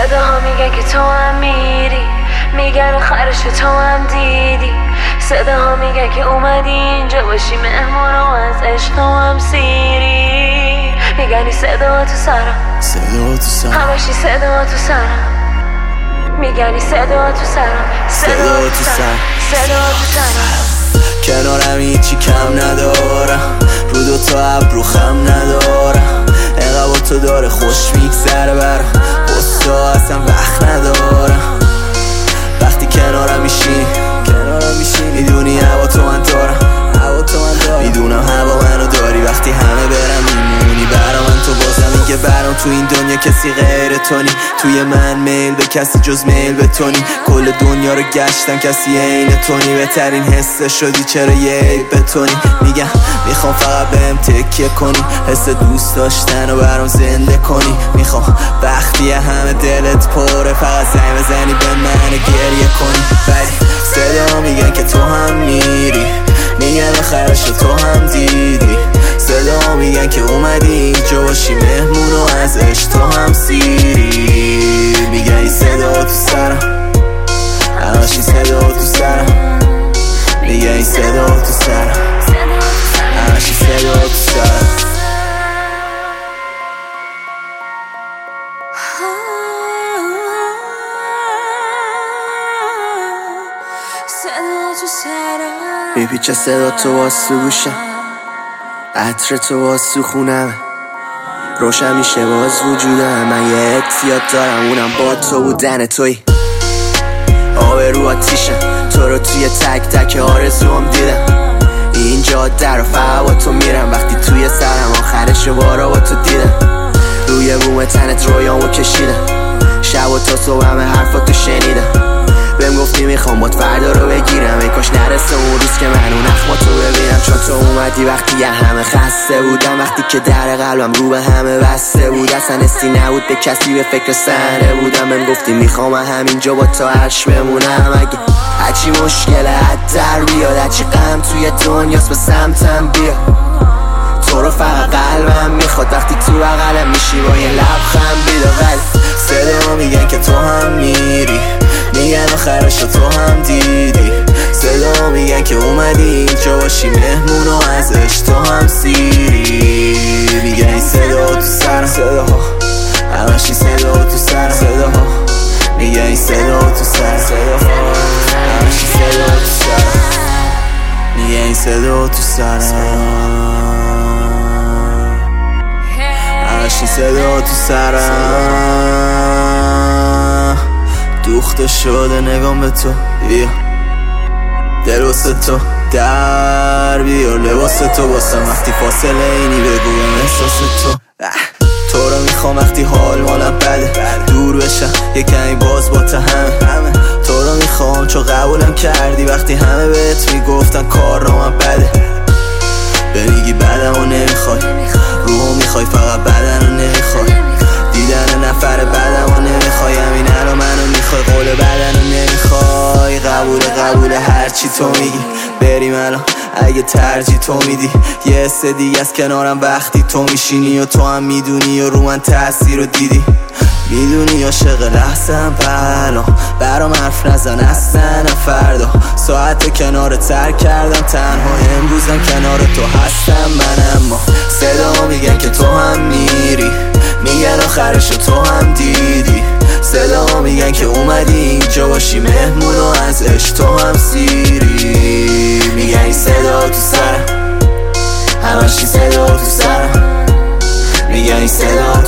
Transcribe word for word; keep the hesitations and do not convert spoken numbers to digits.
صداها میگن که تو هم میری، میگن آخرش تو هم دیدی. صداها میگن که اومدی اینجا باشی مهمون و از عشق تو هم سیری. میگنی صدا تو سرم، صدا تو سرم، همشی صدا تو سرم. میگنی صدا تو سرم، صدا تو سرم، صدا تو سرم. کنارم هیچی کم ندارم، رو دو تا ابرو خم ندارم. انقدر با تو داره خوش میگذره برم، بسته اصلا وقت ندارم. وقتی کنارم میشینی کنارم میشینی میدونی هوا تو من دارم، هوا تو من دارم. میدونم هوا منو داری، وقتی همه برم میمونی برا من. تو بازم میگه برام تو این دنیا کسی غیر تو نی. توی من میل به کسی جز میل به تو نی. کل دنیا رو گشتم کسی عین تو نی. بهترین حس شدی چرا یه عیب به تو نی. میگم میخوام فقط بهم تکیه کنی، حس دوست داشتن رو برام زنده کنی. میخوام وقتی همه دلت پره فقط زنگ بزنی به من گریه کنی. ولی صدا میگن که تو هم میری، میگن آخرش تو هم دیدی. صدا میگن که اومدی اینجا باشی مهمون و از عشق تو هم سیری. میگن این صدا تو سرم، همش این صدا تو سرم. میگن این صدا تو سرم، همش این صدا تو سرم. میپیچه صدا تو واسه گوشم، عطر تو واسه خونم، روشن میشه باز وجودم. من یه اعتیاد دارم اونم با تو بودن توی. آب رو آتیشم، تو رو توی تک تک آرزوام دیدم. این جاده رو فقط با تو میرم، وقتی توی سرم آخرش بارا با تو دیدم. روی بوم تنت رویامو کشیدم، شب و تا صبح همه حرفاتو شنیدم. بهم گفتی میخوام بات فردا رو بگیرم، ای کاش نرسه اون روز که من اون اخماتو ببینم. چون تو اومدی وقتی یه همه خسته بودم، وقتی که در قلبم رو به همه بسته بود. اصلا حسی نبود به کسی، به فکر صحنه بودم. بهم گفتی میخوام همینجا با تو عرش بمونم. اگه هرچی مشکل حد در بیاد، هرچی غم توی دنیاست به سمتم بیا. تو رو فقط قلبم میخواد، وقتی تو بغلم میشی با یه لبخند بیدا. ولی صدا میگن که تو هم میری، میگن آخرش تو هم دیدی. صدا میگن که اومدی اینجا باشی مهمون و از عشق تو هم سیری. میگن این صدا تو سرم، صداها همش این صدا تو سرم. صداها میگن این صدا تو سرم، صداها همش این صدا تو سرم. میگن این صدا تو سرم، همش این صدا تو سرم. دوخته شده نگام به تو، بیا دل واسه تو در بیار لباس تو واسم. وقتی فاصله اینی بگویم احساس تو. تو رو میخوام وقتی حال مالم بده، دور بشم یه کمی باز با تا همه. تو رو میخوام چون قبولم کردی وقتی همه بهت میگفتن کار رو من بده. بمیگی بدم و نمیخوای، روحو میخوای فقط بدن رو نمیخوای. دیدن نفر بدم و نمیخوای، همین الان منو میخوای. قول بدن رو نمیخوای، قبول قبول هرچی تو میگی. بریم الان اگه ترجیح تو میدی. یه حس دیگه از کنارم وقتی تو میشینی و تو هم میدونی و رو من تأثیر رو دیدی. میدونی عاشق لحظه‌ام پهلا، برام حرف نزن اصلا فردا. ساعت کنار ترک کردم تنها، امروزم کنار تو هستم من. اما صدا میگن که تو هم میری، میگن آخرش تو هم دیدی. صدا میگن که اومدی اینجا باشی مهمون و از عشق تو هم سیری. میگن این صدا تو سرم، همش این صدا تو سرم. میگن این صدا